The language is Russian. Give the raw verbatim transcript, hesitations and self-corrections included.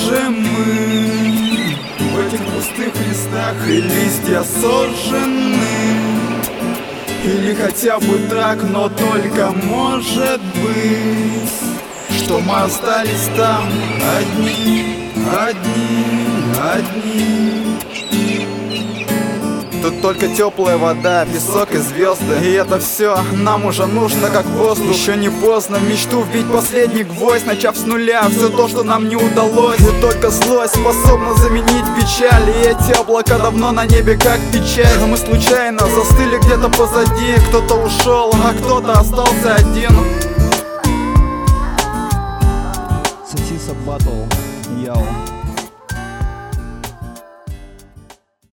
же мы в этих пустых листах и листья сожжены? Или хотя бы так, но только может быть, что мы остались там одни, одни, одни. Тут только теплая вода, песок и звезды. И это все нам уже нужно как воздух. Еще не поздно в мечту вбить последний гвоздь, начав с нуля все то, что нам не удалось. И только злость способна заменить печаль. И эти облака давно на небе как печать. Но мы случайно застыли где-то позади. Кто-то ушел, а кто-то остался один. Сосиса батл, яу.